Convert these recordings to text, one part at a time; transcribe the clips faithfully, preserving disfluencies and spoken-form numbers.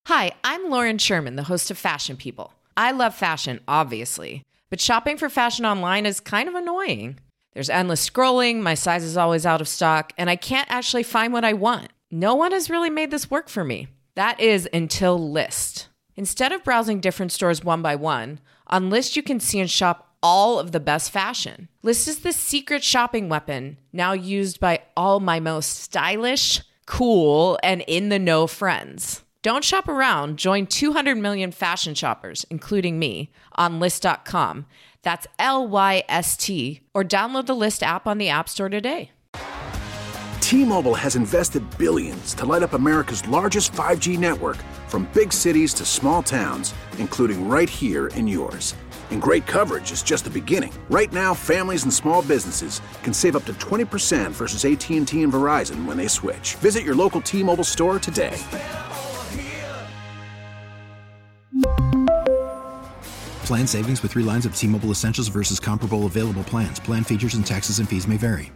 Hi, I'm Lauren Sherman, the host of Fashion People. I love fashion, obviously, but shopping for fashion online is kind of annoying. There's endless scrolling, my size is always out of stock, and I can't actually find what I want. No one has really made this work for me. That is until Lyst. Instead of browsing different stores one by one, on Lyst you can see and shop all of the best fashion. Lyst is the secret shopping weapon, now used by all my most stylish, cool, and in-the-know friends. Don't shop around. Join two hundred million fashion shoppers, including me, on Lyst dot com. That's L Y S T. Or download the Lyst app on the App Store today. T-Mobile has invested billions to light up America's largest five G network, from big cities to small towns, including right here in yours. And great coverage is just the beginning. Right now, families and small businesses can save up to twenty percent versus A T and T and Verizon when they switch. Visit your local T-Mobile store today. Plan savings with three lines of T-Mobile Essentials versus comparable available plans. Plan features and taxes and fees may vary.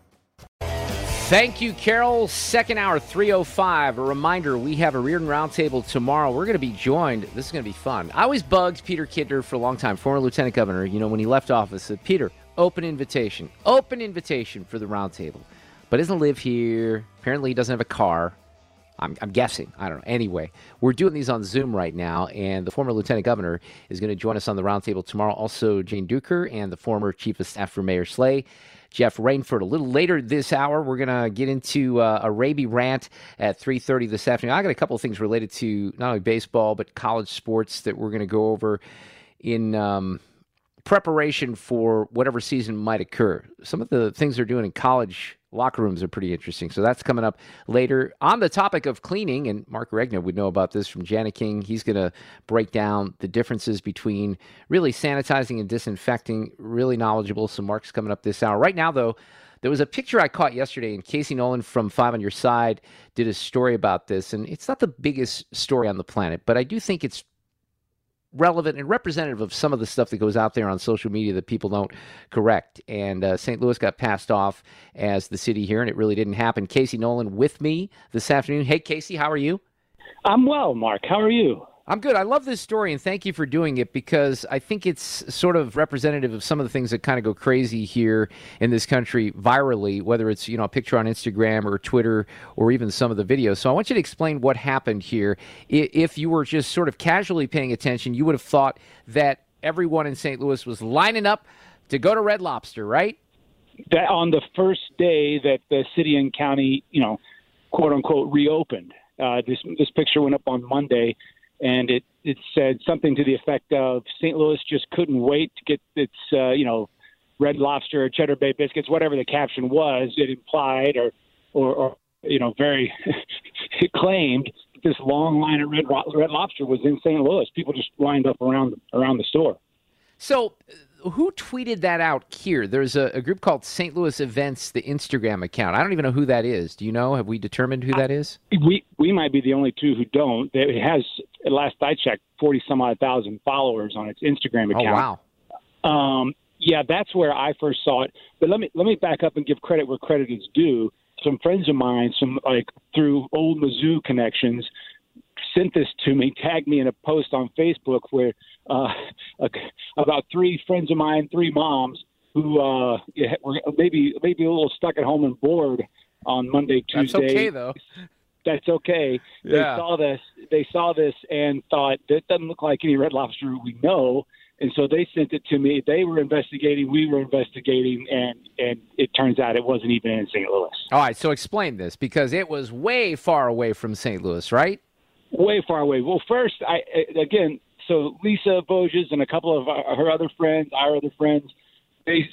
Thank you, Carol. Second hour, three oh five. A reminder, we have a Reardon Roundtable tomorrow. We're going to be joined. This is going to be fun. I always bugged Peter Kidder for a long time, former lieutenant governor. You know, when he left office, said, Peter, open invitation. Open invitation for the Roundtable. But doesn't live here. Apparently he doesn't have a car. I'm, I'm guessing. I don't know. Anyway, we're doing these on Zoom right now, and the former lieutenant governor is going to join us on the roundtable tomorrow. Also, Jane Duker and the former chief of staff for Mayor Slay, Jeff Rainford. A little later this hour, we're going to get into uh, a Raby rant at three thirty this afternoon. I got a couple of things related to not only baseball, but college sports that we're going to go over in um, preparation for whatever season might occur. Some of the things they're doing in college locker rooms are pretty interesting. So that's coming up later. On the topic of cleaning, and Mark Regna would know about this from Jana King, he's going to break down the differences between really sanitizing and disinfecting, really knowledgeable. So Mark's coming up this hour. Right now, though, there was a picture I caught yesterday, and Casey Nolan from Five on Your Side did a story about this. And it's not the biggest story on the planet, but I do think it's relevant and representative of some of the stuff that goes out there on social media that people don't correct. And uh, Saint Louis got passed off as the city here, and it really didn't happen. Casey Nolan with me this afternoon. Hey, Casey, how are you? I'm well, Mark. How are you? I'm good. I love this story, and thank you for doing it, because I think it's sort of representative of some of the things that kind of go crazy here in this country virally, whether it's, you know, a picture on Instagram or Twitter or even some of the videos. So I want you to explain what happened here. If you were just sort of casually paying attention, you would have thought that everyone in Saint Louis was lining up to go to Red Lobster, right? That on the first day that the city and county, you know, quote unquote, reopened. Uh, this this picture went up on Monday. And it, it said something to the effect of Saint Louis just couldn't wait to get its, uh, you know, Red Lobster or Cheddar Bay biscuits, whatever the caption was. It implied or, or, or you know, very it claimed this long line of Red, Red Lobster was in Saint Louis. People just lined up around around the store. So who tweeted that out here? There's a, a group called Saint Louis Events, the Instagram account. I don't even know who that is. Do you know? Have we determined who that is? We we might be the only two who don't. It has, last I checked, forty some odd thousand followers on its Instagram account. Oh, wow. Um, yeah, that's where I first saw it. But let me let me back up and give credit where credit is due. Some friends of mine, some like through old Mizzou connections, sent this to me, tagged me in a post on Facebook where uh, about three friends of mine, three moms who uh, were maybe maybe a little stuck at home and bored on Monday, Tuesday. That's okay, though. That's okay. Yeah. They saw this. They saw this and thought, that doesn't look like any Red Lobster we know. And so they sent it to me. They were investigating. We were investigating. And, and it turns out it wasn't even in Saint Louis. All right. So explain this, because it was way far away from Saint Louis, right? Way far away. Well, first, I again, so Lisa Voges and a couple of her other friends, our other friends, they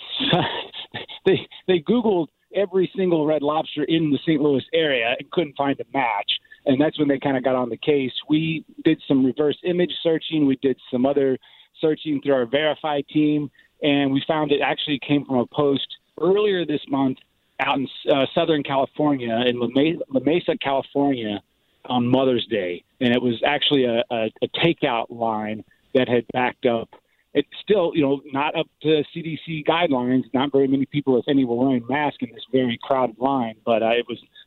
they they Googled every single Red Lobster in the Saint Louis area and couldn't find a match. And that's when they kind of got on the case. We did some reverse image searching. We did some other searching through our Verify team, and we found it actually came from a post earlier this month out in uh, Southern California, in La Mesa, La Mesa, California, on Mother's Day. And it was actually a, a, a takeout line that had backed up. It's still, you know, not up to C D C guidelines. Not very many people, if any, were wearing masks in this very crowded line. But uh, it was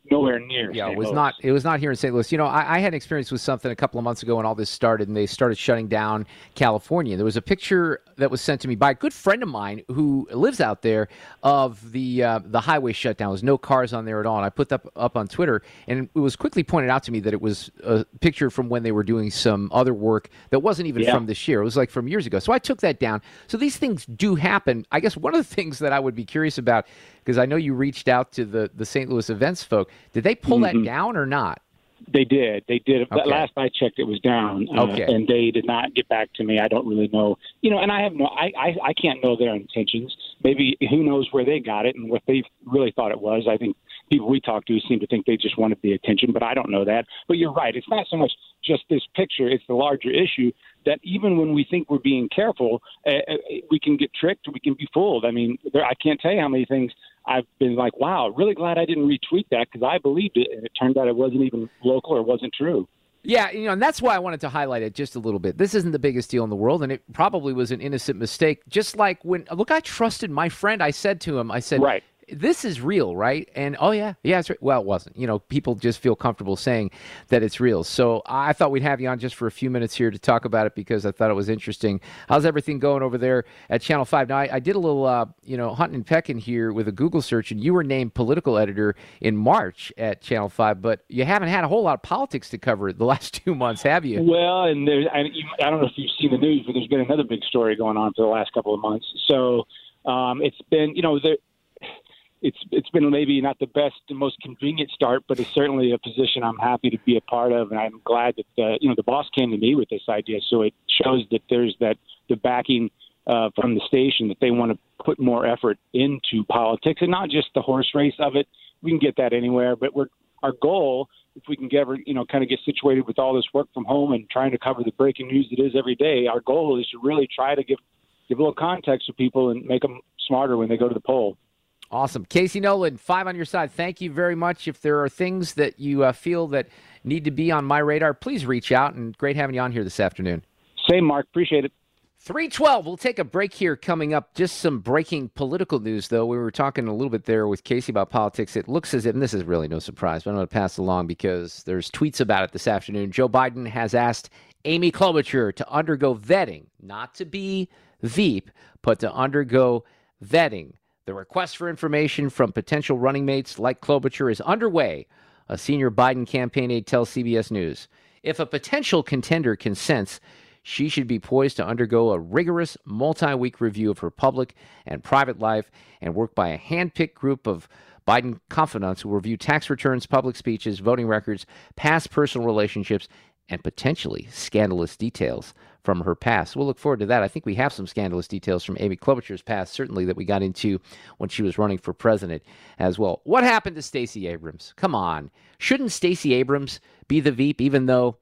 nowhere near. Yeah, Saint it was Louis. not. It was not here in Saint Louis. You know, I, I had experience with something a couple of months ago when all this started, and they started shutting down California. There was a picture that was sent to me by a good friend of mine who lives out there of the uh, the highway shutdown. There was no cars on there at all, and I put that up on Twitter, and it was quickly pointed out to me that it was a picture from when they were doing some other work that wasn't even Yeah. from this year. It was like from years ago. So I took that down. So these things do happen. I guess one of the things that I would be curious about, because I know you reached out to the, the Saint Louis events folk, did they pull Mm-hmm. that down or not? They did. They did. Okay. Last I checked, it was down, uh, Okay. and they did not get back to me. I don't really know. You know, and I have no. I, I I can't know their intentions. Maybe who knows where they got it and what they really thought it was. I think people we talked to seem to think they just wanted the attention, but I don't know that. But you're right. It's not so much just this picture. It's the larger issue that even when we think we're being careful, uh, we can get tricked. We can be fooled. I mean, there, I can't tell you how many things I've been like, wow, really glad I didn't retweet that because I believed it, and it turned out it wasn't even local or wasn't true. Yeah, you know, and that's why I wanted to highlight it just a little bit. This isn't the biggest deal in the world, and it probably was an innocent mistake. Just like when, look, I trusted my friend. I said to him, I said, Right. this is real, right? And, oh, yeah, yeah, it's re-. Well, it wasn't. You know, people just feel comfortable saying that it's real. So I thought we'd have you on just for a few minutes here to talk about it because I thought it was interesting. How's everything going over there at Channel five? Now, I, I did a little, uh, you know, hunting and pecking here with a Google search, and you were named political editor in March at Channel five, but you haven't had a whole lot of politics to cover the last two months, have you? Well, and there's, I, you, I don't know if you've seen the news, but there's been another big story going on for the last couple of months. So um, it's been, you know, there. It's it's been maybe not the best and most convenient start, but it's certainly a position I'm happy to be a part of, and I'm glad that uh, you know the boss came to me with this idea. So it shows that there's that the backing uh, from the station that they want to put more effort into politics and not just the horse race of it. We can get that anywhere, but we're our goal, if we can get you know kind of get situated with all this work from home and trying to cover the breaking news that is every day. Our goal is to really try to give give a little context to people and make them smarter when they go to the poll. Awesome. Casey Nolan, five on your side. Thank you very much. If there are things that you uh, feel that need to be on my radar, please reach out, and great having you on here this afternoon. Same, Mark. Appreciate it. three twelve. We'll take a break here coming up. Just some breaking political news, though. We were talking a little bit there with Casey about politics. It looks as if, and this is really no surprise, but I'm going to pass it along because there's tweets about it this afternoon. Joe Biden has asked Amy Klobuchar to undergo vetting, not to be Veep, but to undergo vetting. The request for information from potential running mates like Klobuchar is underway, a senior Biden campaign aide tells C B S News. If a potential contender consents, she should be poised to undergo a rigorous multi-week review of her public and private life and work by a hand-picked group of Biden confidants who will review tax returns, public speeches, voting records, past personal relationships, and potentially scandalous details from her past. We'll look forward to that. I think we have some scandalous details from Amy Klobuchar's past, certainly that we got into when she was running for president as well. What happened to Stacey Abrams? Come on. Shouldn't Stacey Abrams be the Veep, even though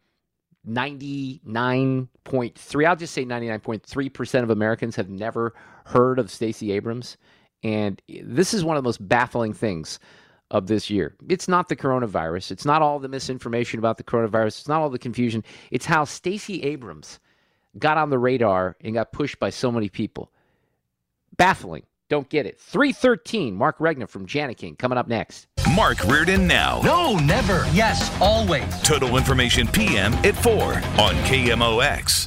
ninety-nine point three, I'll just say ninety-nine point three percent of Americans have never heard of Stacey Abrams? And this is one of the most baffling things of this year. It's not the coronavirus. It's not all the misinformation about the coronavirus. It's not all the confusion. It's how Stacey Abrams got on the radar and got pushed by so many people. Baffling. Don't get it. three thirteen, Mark Regna from Janiking coming up next. Mark Reardon now. No, never. Yes, always. Total Information P M at four on K M O X.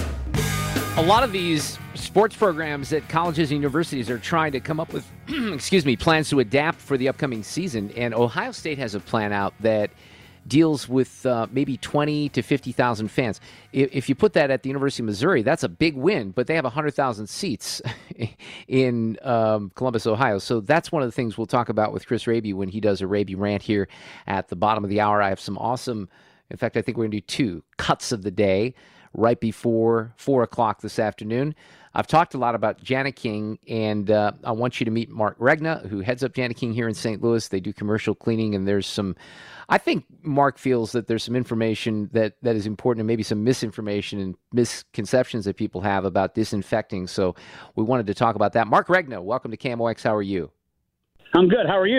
A lot of these sports programs at colleges and universities are trying to come up with, excuse me, plans to adapt for the upcoming season. And Ohio State has a plan out that deals with uh, maybe twenty to fifty thousand fans. If, if you put that at the University of Missouri, that's a big win, but they have one hundred thousand seats in um, Columbus, Ohio. So that's one of the things we'll talk about with Chris Raby when he does a Raby rant here at the bottom of the hour. I have some awesome, in fact, I think we're going to do two cuts of the day right before four o'clock this afternoon. I've talked a lot about Janiking, and uh, I want you to meet Mark Regna, who heads up Janiking here in Saint Louis. They do commercial cleaning, and there's some, I think Mark feels that there's some information that, that is important and maybe some misinformation and misconceptions that people have about disinfecting. So we wanted to talk about that. Mark Regna, welcome to K M O X. How are you? I'm good. How are you?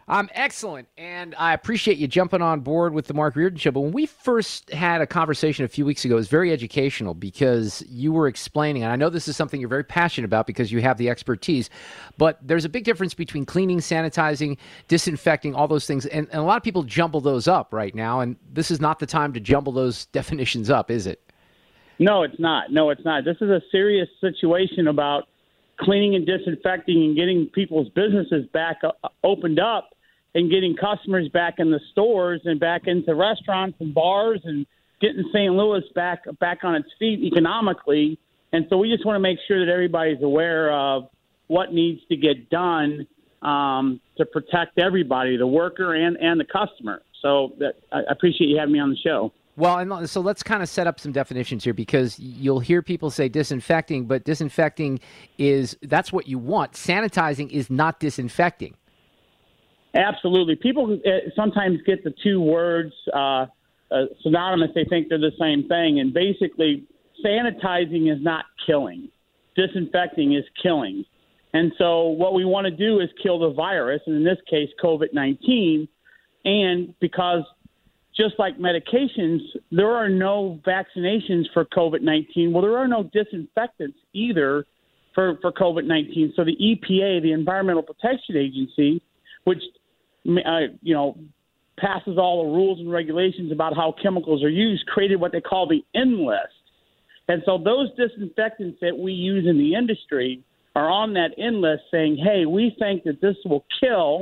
Um, excellent, and I appreciate you jumping on board with the Mark Reardon Show. But when we first had a conversation a few weeks ago, it was very educational because you were explaining, and I know this is something you're very passionate about because you have the expertise, but there's a big difference between cleaning, sanitizing, disinfecting, all those things, and, and a lot of people jumble those up right now, and this is not the time to jumble those definitions up, is it? No, it's not. No, it's not. This is a serious situation about cleaning and disinfecting and getting people's businesses back uh, opened up and getting customers back in the stores and back into restaurants and bars and getting Saint Louis back back on its feet economically. And so we just want to make sure that everybody's aware of what needs to get done um, to protect everybody, the worker and, and the customer. So that, I appreciate you having me on the show. Well, and so let's kind of set up some definitions here because you'll hear people say disinfecting, but disinfecting is, that's what you want. Sanitizing is not disinfecting. Absolutely. People sometimes get the two words uh, uh, synonymous. They think they're the same thing. And basically, sanitizing is not killing. Disinfecting is killing. And so what we want to do is kill the virus, and in this case, COVID nineteen. And because just like medications, there are no vaccinations for COVID nineteen. Well, there are no disinfectants either for, for COVID nineteen. So the E P A, the Environmental Protection Agency, which uh, you know passes all the rules and regulations about how chemicals are used, created what they call the N list. And so those disinfectants that we use in the industry are on that N list saying, hey, we think that this will kill,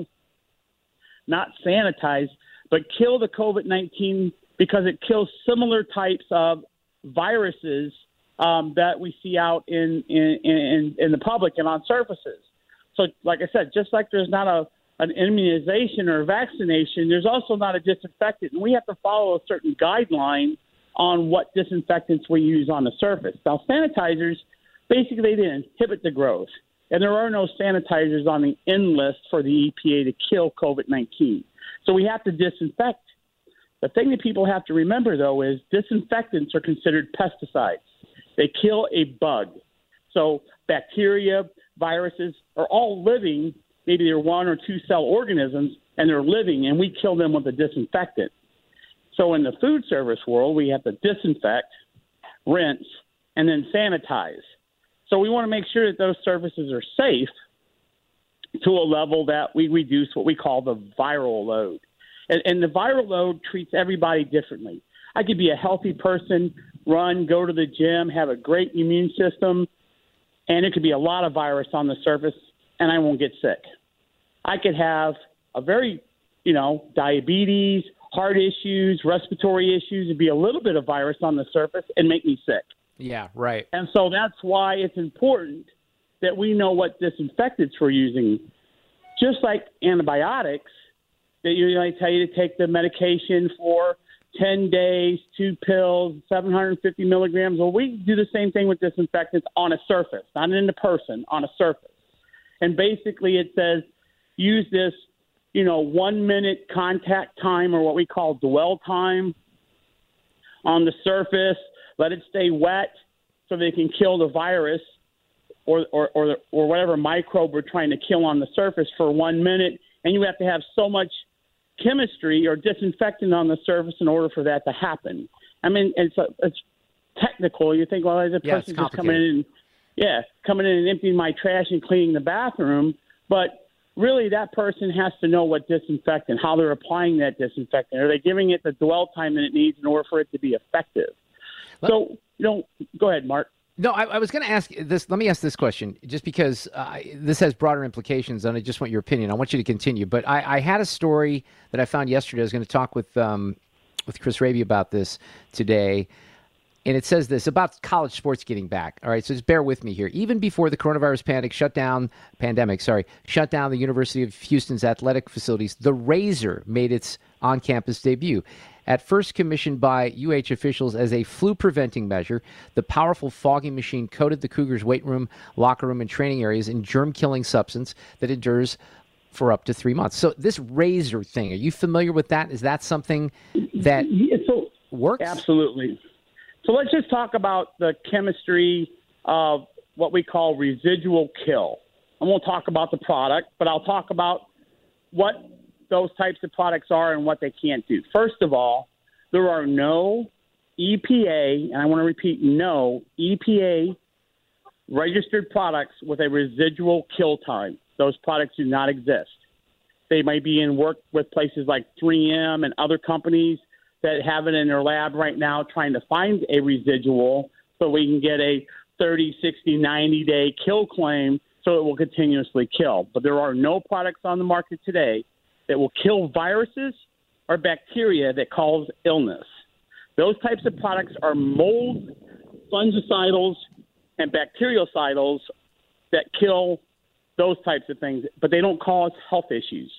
not sanitize, but kill the COVID nineteen because it kills similar types of viruses um, that we see out in, in, in, in the public and on surfaces. So like I said, just like there's not a an immunization or a vaccination, there's also not a disinfectant. And we have to follow a certain guideline on what disinfectants we use on the surface. Now, sanitizers, basically they inhibit the growth. And there are no sanitizers on the N list for the E P A to kill COVID nineteen. So we have to disinfect. The thing that people have to remember, though, is disinfectants are considered pesticides. They kill a bug. So bacteria, viruses are all living. Maybe they're one or two cell organisms, and they're living, and we kill them with a disinfectant. So in the food service world, we have to disinfect, rinse, and then sanitize. So we want to make sure that those surfaces are safe to a level that we reduce what we call the viral load. And, and the viral load treats everybody differently. I could be a healthy person, run, go to the gym, have a great immune system, and it could be a lot of virus on the surface, and I won't get sick. I could have a very, you know, diabetes, heart issues, respiratory issues, and be a little bit of virus on the surface and make me sick. Yeah, right. And so that's why it's important that we know what disinfectants we're using. Just like antibiotics, that you know, I tell you to take the medication for ten days, two pills, seven hundred fifty milligrams. Well, we do the same thing with disinfectants on a surface, not in the person, on a surface. And basically it says use this, you know, one-minute contact time or what we call dwell time on the surface. Let it stay wet so they can kill the virus or, or, or, or whatever microbe we're trying to kill on the surface for one minute. And you have to have so much chemistry or disinfectant on the surface in order for that to happen. I mean, it's a, it's technical. You think, well, there's a yeah, person just coming in and, yeah, coming in and emptying my trash and cleaning the bathroom. But really, that person has to know what disinfectant, how they're applying that disinfectant. Are they giving it the dwell time that it needs in order for it to be effective? Let, so, you know, go ahead, Mark. No, I, I was going to ask this. Let me ask this question, just because uh, this has broader implications, and I just want your opinion. I want you to continue. But I, I had a story that I found yesterday. I was going to talk with um, with Chris Raby about this today. And it says this about college sports getting back. All right, so just bear with me here. Even before the coronavirus panic shut down, pandemic, sorry, shut down the University of Houston's athletic facilities, the Razor made its on-campus debut. At first commissioned by U H officials as a flu-preventing measure, the powerful fogging machine coated the Cougars' weight room, locker room, and training areas in germ-killing substance that endures for up to three months. So this Razor thing, are you familiar with that? Is that something that so, works? Absolutely. So let's just talk about the chemistry of what we call residual kill. I won't talk about the product, but I'll talk about what those types of products are and what they can't do. First of all, there are no E P A, and I want to repeat, no E P A registered products with a residual kill time. Those products do not exist. They might be in work with places like three M and other companies that have it in their lab right now trying to find a residual so we can get a thirty, sixty, ninety-day kill claim so it will continuously kill. But there are no products on the market today that will kill viruses or bacteria that cause illness. Those types of products are mold, fungicidals, and bactericidals that kill those types of things, but they don't cause health issues.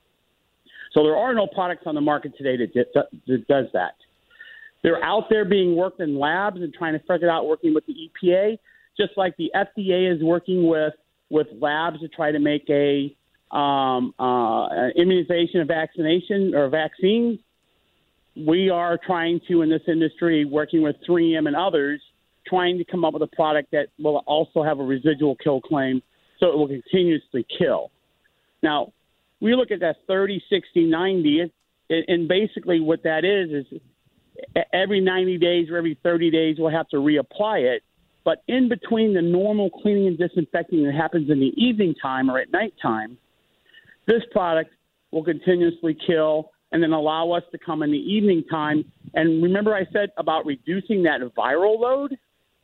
So there are no products on the market today that, that does that. They're out there being worked in labs and trying to figure it out working with the E P A, just like the F D A is working with, with labs to try to make a um, uh, an immunization, a vaccination, or a vaccine. We are trying to, in this industry, working with three M and others, trying to come up with a product that will also have a residual kill claim so it will continuously kill. Now, we look at that thirty, sixty, ninety, and basically what that is is every ninety days or every thirty days we'll have to reapply it. But in between the normal cleaning and disinfecting that happens in the evening time or at nighttime, this product will continuously kill and then allow us to come in the evening time. And remember I said about reducing that viral load?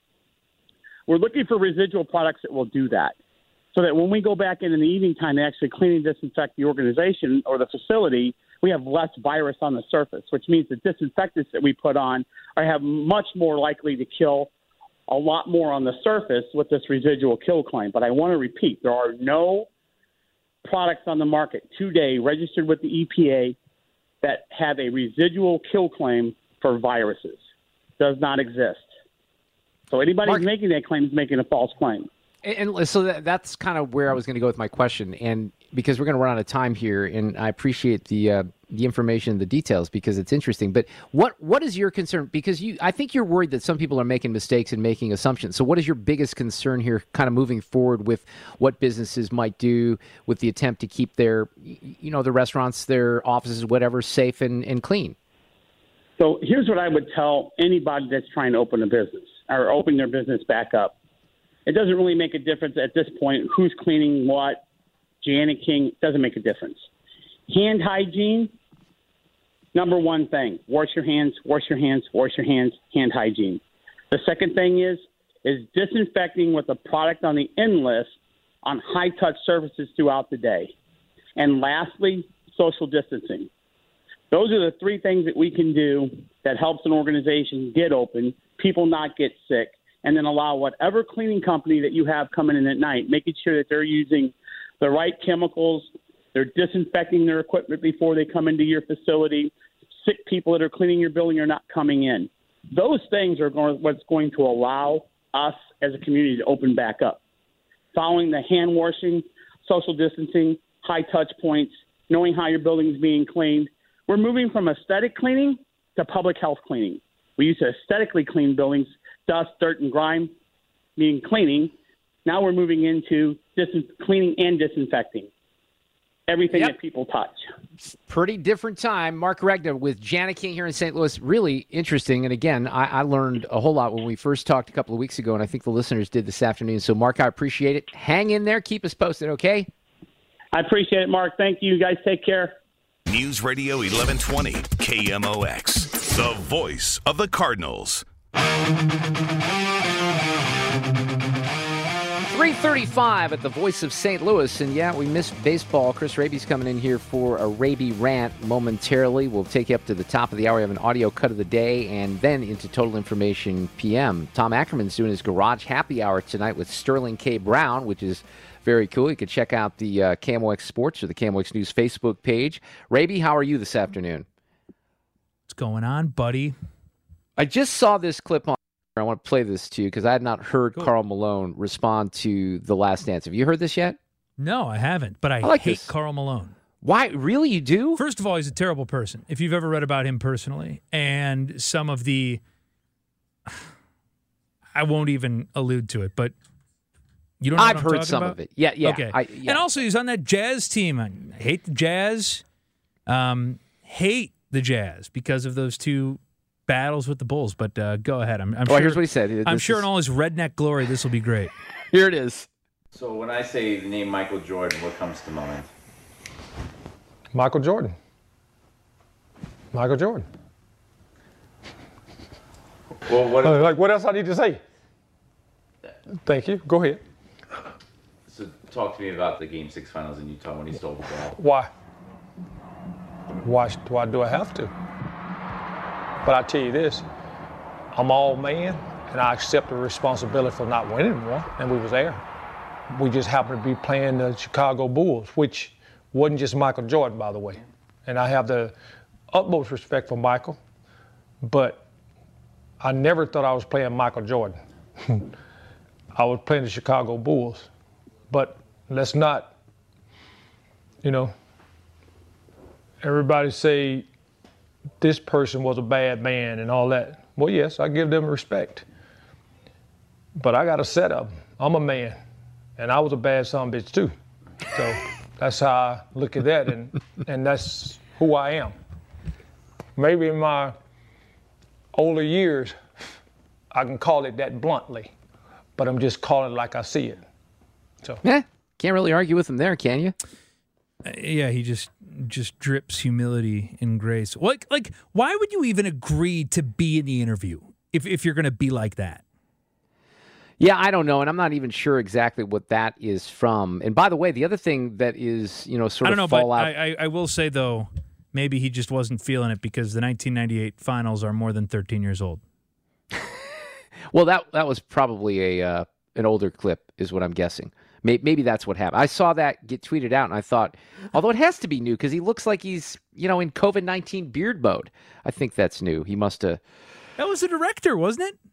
We're looking for residual products that will do that, so that when we go back in in the evening time to actually clean and disinfect the organization or the facility, we have less virus on the surface, which means the disinfectants that we put on are have much more likely to kill a lot more on the surface with this residual kill claim. But I want to repeat, there are no products on the market today registered with the E P A that have a residual kill claim for viruses. Does not exist. So anybody who's making that claim is making a false claim. And, and so that, that's kind of where I was going to go with my question. And because we're going to run out of time here, and I appreciate the uh, the information, the details, because it's interesting. But what what is your concern? Because you, I think you're worried that some people are making mistakes and making assumptions. So what is your biggest concern here, kind of moving forward with what businesses might do with the attempt to keep their, you know, the restaurants, their offices, whatever, safe and, and clean? So here's what I would tell anybody that's trying to open a business or open their business back up. It doesn't really make a difference at this point who's cleaning what. Janet King, doesn't make a difference. Hand hygiene, number one thing. Wash your hands, wash your hands, wash your hands, hand hygiene. The second thing is is disinfecting with a product on the in list on high-touch surfaces throughout the day. And lastly, social distancing. Those are the three things that we can do that helps an organization get open, people not get sick, and then allow whatever cleaning company that you have coming in at night, making sure that they're using the right chemicals, they're disinfecting their equipment before they come into your facility. Sick people that are cleaning your building are not coming in. Those things are going, what's going to allow us as a community to open back up. Following the hand washing, social distancing, high touch points, knowing how your building is being cleaned. We're moving from aesthetic cleaning to public health cleaning. We used to aesthetically clean buildings, dust, dirt, and grime, meaning cleaning. Now we're moving into dis- cleaning and disinfecting everything yep. that people touch. Pretty different time. Mark Regna with Janet King here in Saint Louis. Really interesting. And again, I, I learned a whole lot when we first talked a couple of weeks ago, and I think the listeners did this afternoon. So, Mark, I appreciate it. Hang in there. Keep us posted, okay? I appreciate it, Mark. Thank you. You guys take care. News Radio eleven twenty, K M O X, the voice of the Cardinals. three thirty-five at the Voice of Saint Louis, and yeah, we missed baseball. Chris Raby's coming in here for a Raby rant momentarily. We'll take you up to the top of the hour. We have an audio cut of the day, and then into Total Information P M. Tom Ackerman's doing his Garage Happy Hour tonight with Sterling K. Brown, which is very cool. You can check out the uh, K M O X Sports or the K M O X News Facebook page. Raby, how are you this afternoon? What's going on, buddy? I just saw this clip on. I want to play this to you because I had not heard Karl Malone respond to The Last Dance. Have you heard this yet? No, I haven't, but I, I like hate this. Karl Malone. Why? Really? You do? First of all, he's a terrible person, if you've ever read about him personally. And some of the... I won't even allude to it, but you don't know I've what I'm heard some about? of it. Yeah, yeah. Okay. I, yeah. And also, he's on that Jazz team. I hate the Jazz. um, hate the Jazz because of those two battles with the Bulls. But uh, go ahead. I'm, I'm well, sure, here's what he said. I'm This sure is... in all his redneck glory, this will be great. Here it is. So when I say the name Michael Jordan, what comes to mind? Michael Jordan. Michael Jordan. Well, what? Uh, like, what else I need to say? Thank you. Go ahead. So talk to me about the Game Six Finals in Utah when he stole the ball. Why? Why? Why do I have to? But I tell you this, I'm all man, and I accept the responsibility for not winning one, and we was there. We just happened to be playing the Chicago Bulls, which wasn't just Michael Jordan, by the way. And I have the utmost respect for Michael, but I never thought I was playing Michael Jordan. I was playing the Chicago Bulls. But let's not, you know, everybody say this person was a bad man and all that. Well, yes, I give them respect. But I got a set of them. I'm a man, and I was a bad son of a bitch too. So that's how I look at that, and, and that's who I am. Maybe in my older years, I can call it that bluntly, but I'm just calling it like I see it. So yeah, can't really argue with him there, can you? Uh, yeah, he just just drips humility and grace. Like, like, why would you even agree to be in the interview if if you're going to be like that? Yeah, I don't know, and I'm not even sure exactly what that is from. And by the way, the other thing that is, you know, sort I don't of know, fallout. but I, I, I will say though, maybe he just wasn't feeling it because the nineteen ninety-eight finals are more than thirteen years old. Well, that that was probably a uh, an older clip, is what I'm guessing. Maybe that's what happened. I saw that get tweeted out, and I thought, although it has to be new because he looks like he's, you know, in COVID nineteen beard mode. I think that's new. He must have. That was the director, wasn't it?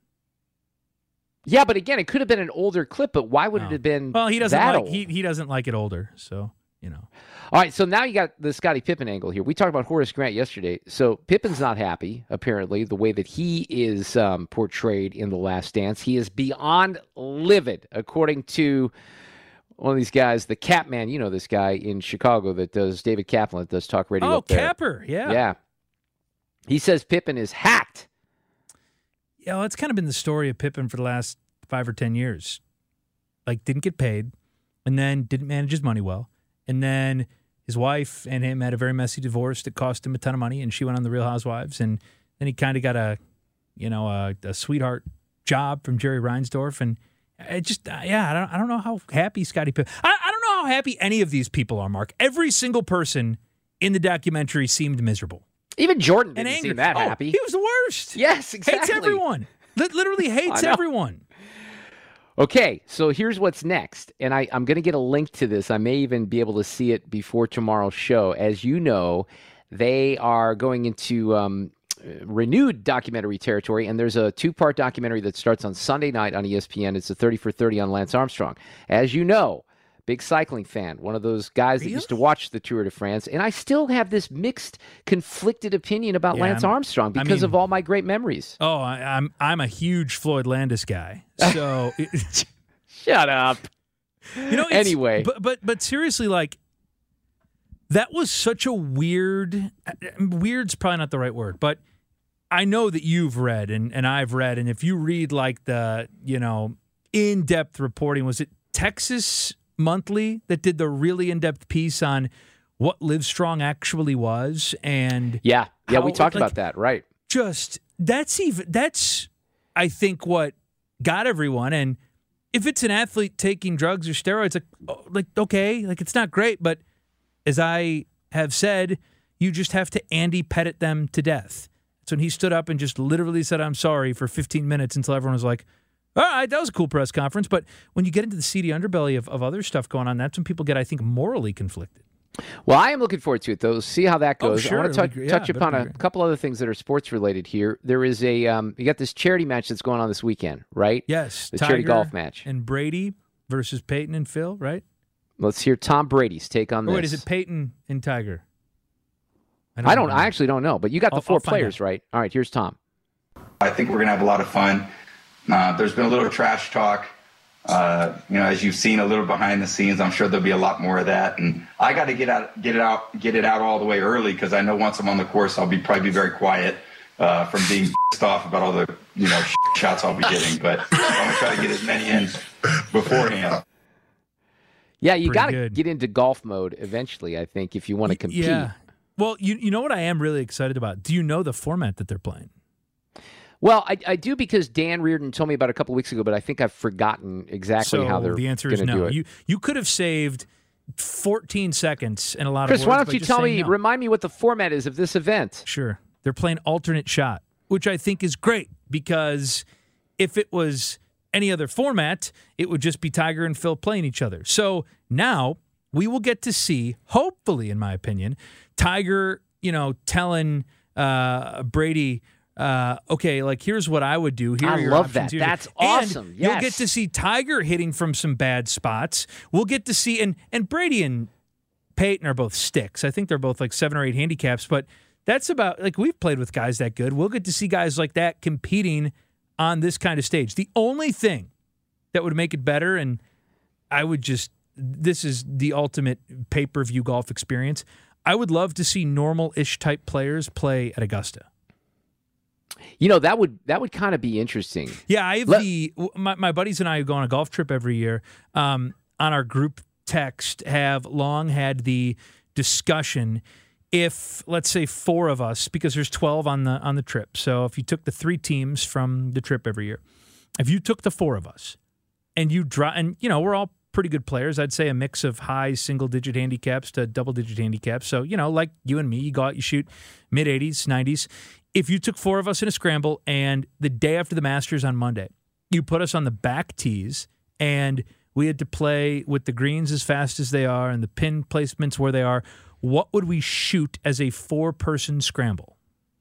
Yeah, but again, it could have been an older clip. But why would No. it have been? Well, he doesn't that like old? he he doesn't like it older, so you know. All right, so now you got the Scottie Pippen angle here. We talked about Horace Grant yesterday. So Pippen's not happy, apparently, the way that he is um, portrayed in The Last Dance. He is beyond livid, according to one of these guys, the Cap Man. You know this guy in Chicago that does, David Kaplan, that does talk radio Oh, up there. Capper, yeah. Yeah. He says Pippen is hacked. Yeah, well, that's kind of been the story of Pippen for the last five or ten years. Like, didn't get paid, and then didn't manage his money well, and then his wife and him had a very messy divorce that cost him a ton of money, and she went on The Real Housewives, and then he kind of got a, you know, a, a sweetheart job from Jerry Reinsdorf, and it just, uh, yeah, I don't, I don't know how happy Scottie Pippen. I, I don't know how happy any of these people are, Mark. Every single person in the documentary seemed miserable. Even Jordan and didn't angry. seem that oh, happy. He was the worst. Yes, exactly. Hates everyone. Literally hates I know. everyone. Okay, so here's what's next, and I, I'm going to get a link to this. I may even be able to see it before tomorrow's show. As you know, they are going into um, renewed documentary territory, and there's a two-part documentary that starts on Sunday night on E S P N. It's a thirty for thirty on Lance Armstrong. As you know, big cycling fan, one of those guys Really? that used to watch the Tour de France, and I still have this mixed, conflicted opinion about Yeah, Lance I'm- Armstrong I because mean- of all my great memories. Oh, I, I'm I'm a huge Floyd Landis guy. So it, Shut up. you know. It's, Anyway. but but but seriously, like that was such a weird. Weird's probably not the right word, but I know that you've read and and I've read, and if you read like the you know in depth reporting, was it Texas Monthly that did the really in depth piece on what Livestrong actually was, and Yeah, yeah, we how, talked like, about that, right? just that's even that's I think what got everyone. And if it's an athlete taking drugs or steroids, like oh, like okay, like it's not great, but as I have said, you just have to Andy Pettit them to death. So when he stood up and just literally said I'm sorry for fifteen minutes until everyone was like, all right, that was a cool press conference. But when you get into the seedy underbelly of, of other stuff going on, that's when people get, I think, morally conflicted. Well, I am looking forward to it, though. See how that Oh, goes. sure. I want to touch, It'll be- yeah, touch that'd upon be a great. couple other things that are sports related here. There is a um, you got this charity match that's going on this weekend, right? Yes, the charity Tiger golf match. and Brady versus Peyton and Phil, right? Let's hear Tom Brady's take on Or this. wait, is it Peyton and Tiger? I don't. know. I actually don't know. But you got the I'll- four I'll find players, out. right? All right. Here's Tom. I think we're going to have a lot of fun. Uh, there's been a little trash talk Uh, you know, as you've seen a little behind the scenes, I'm sure there'll be a lot more of that. And I got to get out, get it out, get it out all the way early because I know once I'm on the course, I'll be probably be very quiet uh, from being pissed off about all the you know shots I'll be getting. But I'm gonna try to get as many in beforehand. Yeah, you got to get into golf mode eventually, I think, if you want to compete. Yeah. Well, you you know what I am really excited about? Do you know the format that they're playing? Well, I, I do because Dan Reardon told me about it a couple weeks ago, but I think I've forgotten exactly so how they're the answer is gonna no. do it. You you could have saved fourteen seconds and a lot Chris, of words. why don't by you just tell saying me, no. remind me what the format is of this event? Sure. They're playing alternate shot, which I think is great because if it was any other format, it would just be Tiger and Phil playing each other. So now we will get to see, hopefully, in my opinion, Tiger, you know, telling uh, Brady, uh, okay, like, here's what I would do. Here I are your love options. that. Here's That's your- awesome. And Yes. You'll get to see Tiger hitting from some bad spots. We'll get to see, and, and Brady and Peyton are both sticks. I think they're both like seven or eight handicaps, but that's about, like, we've played with guys that good. We'll get to see guys like that competing on this kind of stage. The only thing that would make it better, and I would just, this is the ultimate pay-per-view golf experience, I would love to see normal-ish type players play at Augusta. You know, that would that would kind of be interesting. Yeah, I have Let- the my, my buddies and I who go on a golf trip every year. Um, on our group text, have long had the discussion. If let's say four of us, because there's twelve on the on the trip, so if you took the three teams from the trip every year, if you took the four of us, and you draw, and you know we're all pretty good players. I'd say a mix of high single-digit handicaps to double-digit handicaps. So, you know, like you and me, you go out, you shoot mid-eighties, nineties. If you took four of us in a scramble and the day after the Masters on Monday, you put us on the back tees and we had to play with the greens as fast as they are and the pin placements where they are, what would we shoot as a four-person scramble?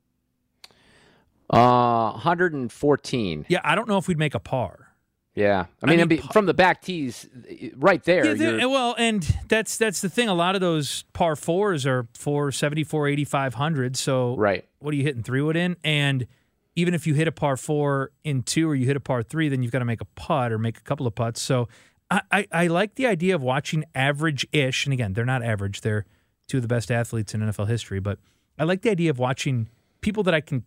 Uh, one hundred fourteen. Yeah, I don't know if we'd make a par. Yeah, I I mean, mean, it'd be, pa- from the back tees, right there. Yeah, you're- they- well, and that's that's the thing. A lot of those par fours are four seventy, four eighty, five hundred. So, right. what are you hitting three wood in? And even if you hit a par four in two or you hit a par three, then you've got to make a putt or make a couple of putts. So, I, I, I like the idea of watching average-ish. And again, they're not average; they're two of the best athletes in N F L history. But I like the idea of watching people that I can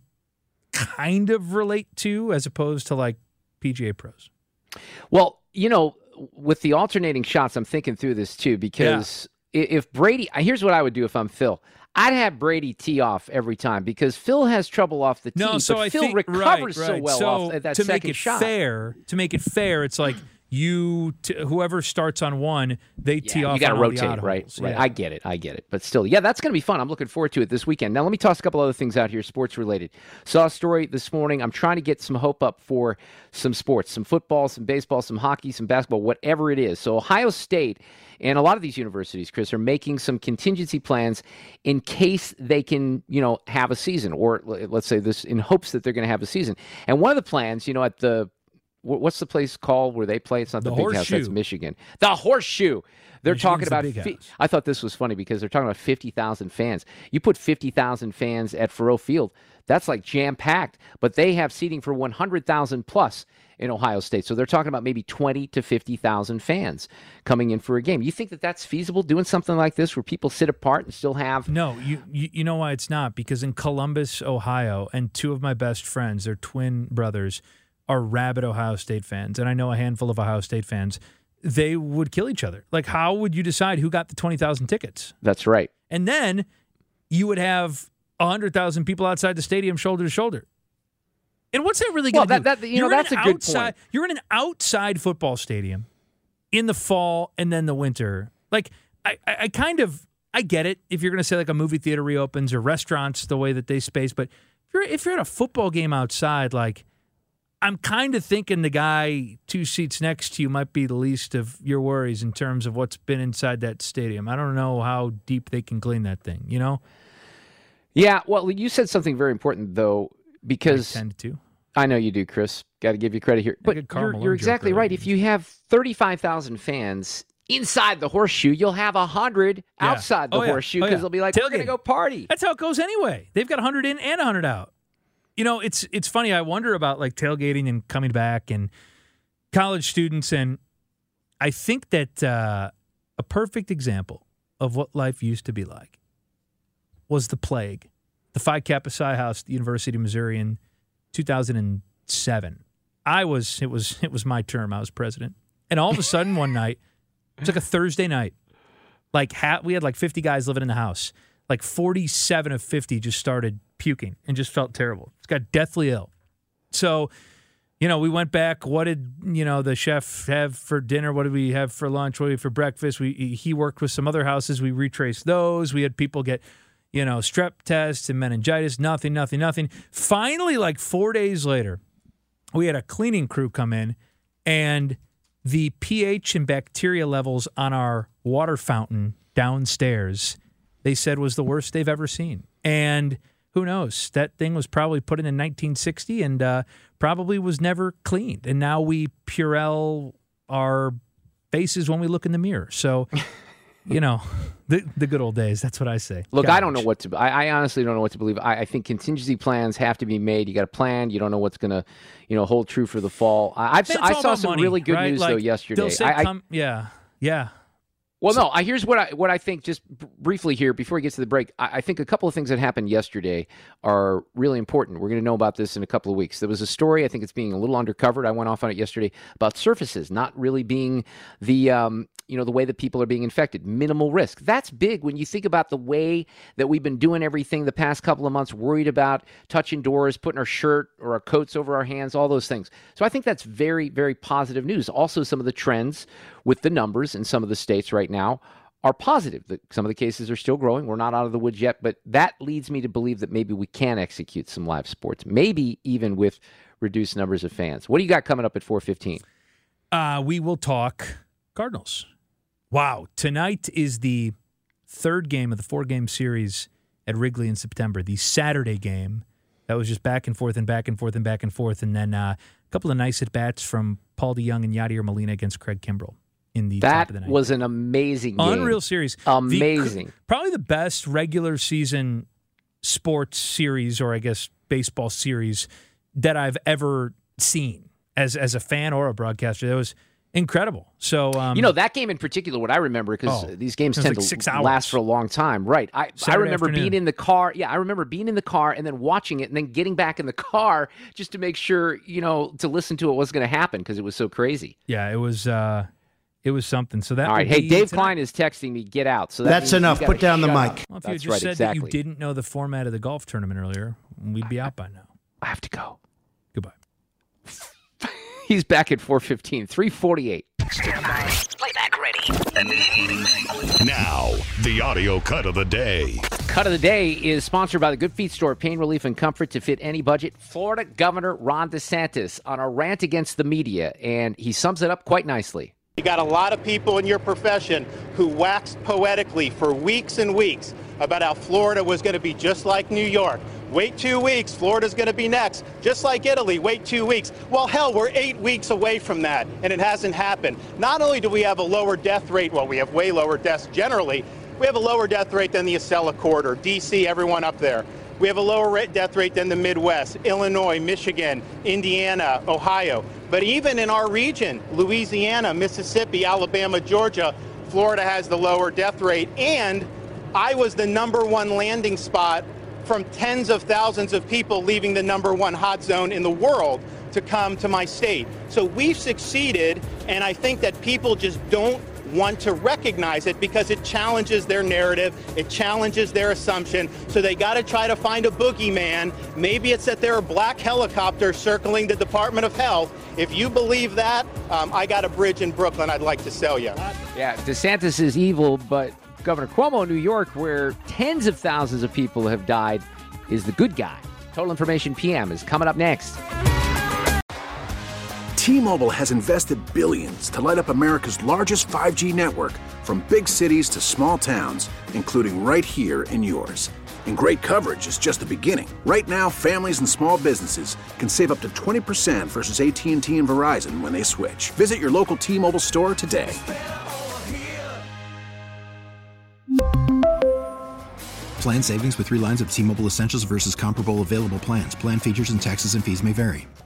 kind of relate to, as opposed to like P G A pros. Well, you know, with the alternating shots, I'm thinking through this too, because i if Brady, here's what I would do if I'm Phil. I'd have Brady tee off every time because Phil has trouble off the tee, No, so but I Phil think recovers right, so right. well so off at that to second make it shot. fair, to make it fair, it's like you, t- whoever starts on one, they tee Yeah, off. you got to on all the rotate, odd right? holes. Right. Yeah. I get it. I get it. But still, yeah, that's going to be fun. I'm looking forward to it this weekend. Now, let me toss a couple other things out here, sports related. Saw a story this morning. I'm trying to get some hope up for some sports, some football, some baseball, some hockey, some basketball, whatever it is. So Ohio State and a lot of these universities, Chris, are making some contingency plans in case they can, you know, have a season, or let's say this in hopes that they're going to have a season. And one of the plans, you know, at the what's the place called where they play? It's not the, The Big House. Horseshoe. That's Michigan. The Horseshoe. They're Michigan's talking the about. Big fi- House. I thought this was funny because they're talking about fifty thousand fans. You put fifty thousand fans at Faurot Field, that's like jam packed. But they have seating for one hundred thousand plus in Ohio State. So they're talking about maybe twenty to fifty thousand fans coming in for a game. You think that that's feasible? Doing something like this where people sit apart and still have? No, you, you you know why it's not? Because in Columbus, Ohio, and two of my best friends, they're twin brothers, are rabid Ohio State fans, and I know a handful of Ohio State fans. They would kill each other. Like, how would you decide who got the twenty thousand tickets? That's right. And then you would have one hundred thousand people outside the stadium shoulder to shoulder. And what's that really Well, going to that- do? that- you know, You're in that's an a good outside, point. You're in an outside football stadium in the fall and then the winter. Like, I, I, I kind of, I get it if you're going to say like a movie theater reopens or restaurants, the way that they space. But if you're, if you're at a football game outside, like, I'm kind of thinking the guy two seats next to you might be the least of your worries in terms of what's been inside that stadium. I don't know how deep they can clean that thing, you know? Yeah, well, you said something very important, though, because Like ten to two. I know you do, Chris. Got to give you credit here. But good Karl you're, Malone you're joke exactly earlier. right. If you have thirty-five thousand fans inside the Horseshoe, you'll have one hundred Yeah. outside the Oh, yeah. Horseshoe Oh, because yeah. they'll be like, we're going to Tailgate. go party. That's how it goes anyway. They've got one hundred in and one hundred out. You know, it's it's funny. I wonder about like tailgating and coming back and college students. And I think that uh, a perfect example of what life used to be like was the plague, the Phi Kappa Psi House at the University of Missouri in two thousand seven. I was, it was, it was my term. I was president. And all of a sudden one night, it was like a Thursday night, like ha- we had like fifty guys living in the house. Like forty-seven of fifty just started puking and just felt terrible. Just got deathly ill. So, you know, we went back. What did, you know, the chef have for dinner? What did we have for lunch? What did we have for breakfast? We He worked with some other houses. We retraced those. We had people get, you know, strep tests and meningitis. Nothing, nothing, nothing. Finally, like four days later, we had a cleaning crew come in, and the pH and bacteria levels on our water fountain downstairs, they said was the worst they've ever seen. And who knows? That thing was probably put in in nineteen sixty and uh, probably was never cleaned. And now we Purell our faces when we look in the mirror. So, you know, the the good old days. That's what I say. Look, Garbage. I don't know what to. I, I honestly don't know what to believe. I, I think contingency plans have to be made. You got a plan. You don't know what's going to, you know, hold true for the fall. I, I've, I saw some money, really good right? news like, though yesterday. They'll say I, come, I, yeah, yeah. Well, no. I, here's what I what I think. Just b- briefly here before we get to the break, I, I think a couple of things that happened yesterday are really important. We're going to know about this in a couple of weeks. There was a story. I think it's being a little undercovered. I went off on it yesterday about surfaces not really being the um, you know the way that people are being infected. Minimal risk. That's big when you think about the way that we've been doing everything the past couple of months. Worried about touching doors, putting our shirt or our coats over our hands, all those things. So I think that's very, very positive news. Also, some of the trends with the numbers in some of the states right now are positive. Some of the cases are still growing. We're not out of the woods yet, but that leads me to believe that maybe we can execute some live sports, maybe even with reduced numbers of fans. What do you got coming up at four fifteen? Uh, we will talk Cardinals. Wow. Tonight is the third game of the four-game series at Wrigley in September, the Saturday game. That was just back and forth and back and forth and back and forth. And then uh, a couple of nice at-bats from Paul DeJong and Yadier Molina against Craig Kimbrell in the that top of the night. Was an amazing game. Unreal series. Amazing. The, probably the best regular season sports series, or I guess baseball series, that I've ever seen as as a fan or a broadcaster. That was incredible. So um, you know, that game in particular, what I remember, because oh, these games tend like to six hours. last for a long time. Right. I, I remember afternoon. being in the car. Yeah, I remember being in the car and then watching it and then getting back in the car just to make sure, you know, to listen to it was going to happen because it was so crazy. Yeah, it was uh, it was something. So that All right. would Hey, be Dave tonight. Klein is texting me, get out. So that That's enough. Put down the mic. Up. Well, if you That's just right, said exactly. that you didn't know the format of the golf tournament earlier, we'd be out by now. I have to go. Goodbye. He's back at four fifteen, three forty-eight. Stand by. Playback ready. Now, the audio cut of the day. Cut of the day is sponsored by the Good Feet Store. Pain relief and comfort to fit any budget. Florida Governor Ron DeSantis on a rant against the media, and he sums it up quite nicely. You got a lot of people in your profession who waxed poetically for weeks and weeks about how Florida was going to be just like New York. Wait two weeks, Florida's going to be next. Just like Italy, wait two weeks. Well, hell, we're eight weeks away from that, and it hasn't happened. Not only do we have a lower death rate, well, we have way lower deaths generally, we have a lower death rate than the Acela Corridor, D C, everyone up there. We have a lower rate death rate than the Midwest, Illinois, Michigan, Indiana, Ohio. But even in our region, Louisiana, Mississippi, Alabama, Georgia, Florida has the lower death rate. And I was the number one landing spot from tens of thousands of people leaving the number one hot zone in the world to come to my state. So we've succeeded, and I think that people just don't want to recognize it because it challenges their narrative, it challenges their assumption, so they got to try to find a boogeyman. Maybe it's that there are black helicopters circling the Department of Health. If you believe that, um, I got a bridge in Brooklyn I'd like to sell you. Yeah, DeSantis is evil, but Governor Cuomo, New York, where tens of thousands of people have died, is the good guy. Total Information P M is coming up next. T-Mobile has invested billions to light up America's largest five G network, from big cities to small towns, including right here in yours. And great coverage is just the beginning. Right now, families and small businesses can save up to twenty percent versus A T and T and Verizon when they switch. Visit your local T-Mobile store today. Plan savings with three lines of T-Mobile Essentials versus comparable available plans. Plan features and taxes and fees may vary.